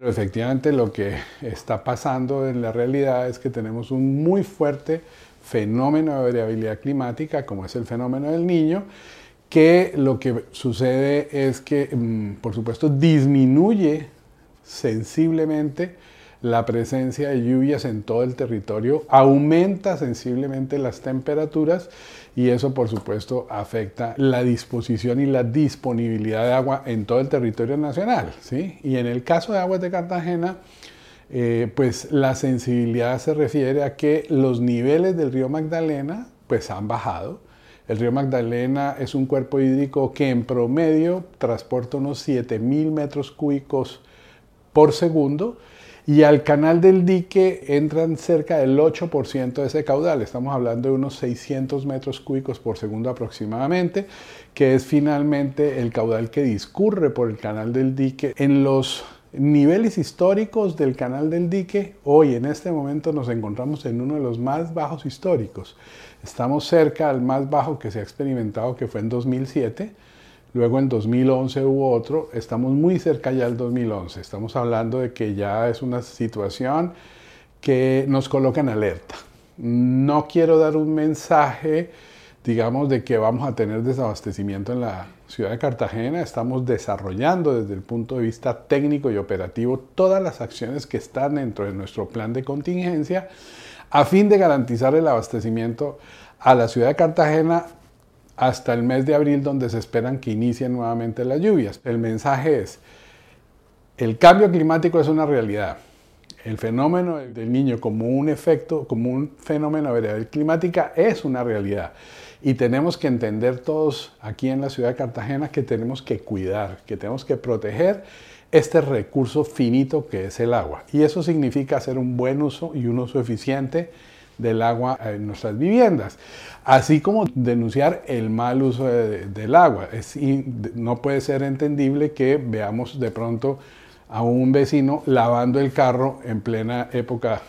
Pero efectivamente lo que está pasando en la realidad es que tenemos un muy fuerte fenómeno de variabilidad climática, como es el fenómeno del Niño, que lo que sucede es que, por supuesto, disminuye sensiblemente la presencia de lluvias en todo el territorio, aumenta sensiblemente las temperaturas y eso, por supuesto, afecta la disposición y la disponibilidad de agua en todo el territorio nacional, ¿sí? Y en el caso de Aguas de Cartagena, pues la sensibilidad se refiere a que los niveles del río Magdalena pues han bajado. El río Magdalena es un cuerpo hídrico que en promedio transporta unos 7.000 metros cúbicos por segundo y al canal del dique entran cerca del 8% de ese caudal. Estamos hablando de unos 600 metros cúbicos por segundo aproximadamente, que es finalmente el caudal que discurre por el canal del dique. En los niveles históricos del canal del dique, hoy en este momento nos encontramos en uno de los más bajos históricos. Estamos cerca al más bajo que se ha experimentado, que fue en 2007. Luego en 2011 hubo otro, estamos muy cerca ya del 2011. Estamos hablando de que ya es una situación que nos coloca en alerta. No quiero dar un mensaje, digamos, de que vamos a tener desabastecimiento en la ciudad de Cartagena. Estamos desarrollando desde el punto de vista técnico y operativo todas las acciones que están dentro de nuestro plan de contingencia a fin de garantizar el abastecimiento a la ciudad de Cartagena hasta el mes de abril, donde se esperan que inicien nuevamente las lluvias. El mensaje es, el cambio climático es una realidad. El fenómeno del Niño como un efecto, como un fenómeno de variabilidad climática es una realidad. Y tenemos que entender todos aquí en la ciudad de Cartagena que tenemos que cuidar, que tenemos que proteger este recurso finito que es el agua. Y eso significa hacer un buen uso y un uso eficiente del agua en nuestras viviendas, así como denunciar el mal uso del agua. No puede ser entendible que veamos de pronto a un vecino lavando el carro en plena época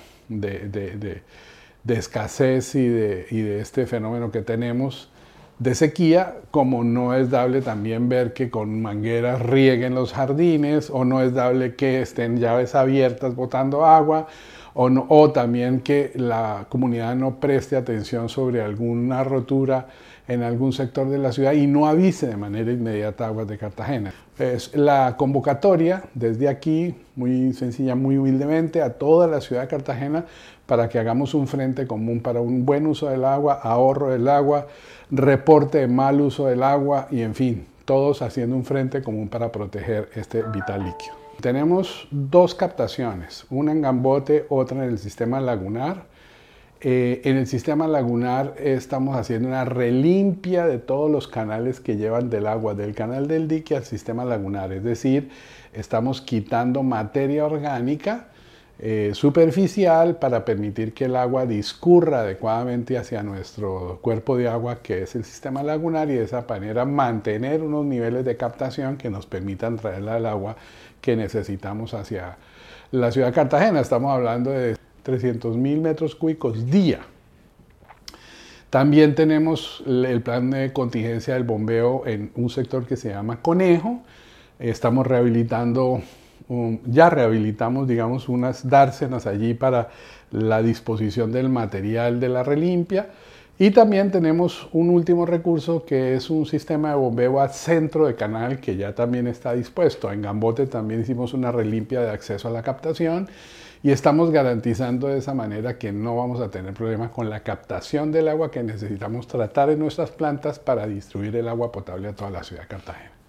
de escasez y de este fenómeno que tenemos de sequía, como no es dable también ver que con mangueras rieguen los jardines, o no es dable que estén llaves abiertas botando agua, o también que la comunidad no preste atención sobre alguna rotura en algún sector de la ciudad y no avise de manera inmediata a Aguas de Cartagena. Es la convocatoria desde aquí, muy sencilla, muy humildemente, a toda la ciudad de Cartagena para que hagamos un frente común para un buen uso del agua, ahorro del agua, reporte de mal uso del agua y, en fin, todos haciendo un frente común para proteger este vital líquido. Tenemos dos captaciones, una en Gambote, otra en el sistema lagunar. En el sistema lagunar estamos haciendo una relimpia de todos los canales que llevan del agua del canal del dique al sistema lagunar, es decir, estamos quitando materia orgánica superficial para permitir que el agua discurra adecuadamente hacia nuestro cuerpo de agua que es el sistema lagunar y de esa manera mantener unos niveles de captación que nos permitan traer el agua que necesitamos hacia la ciudad de Cartagena. Estamos hablando de 300.000 metros cúbicos día. También tenemos el plan de contingencia del bombeo en un sector que se llama Conejo. Estamos rehabilitando, ya rehabilitamos, digamos, unas dársenas allí para la disposición del material de la relimpia. Y también tenemos un último recurso que es un sistema de bombeo a centro de canal que ya también está dispuesto. En Gambote también hicimos una relimpia de acceso a la captación y estamos garantizando de esa manera que no vamos a tener problemas con la captación del agua que necesitamos tratar en nuestras plantas para distribuir el agua potable a toda la ciudad de Cartagena.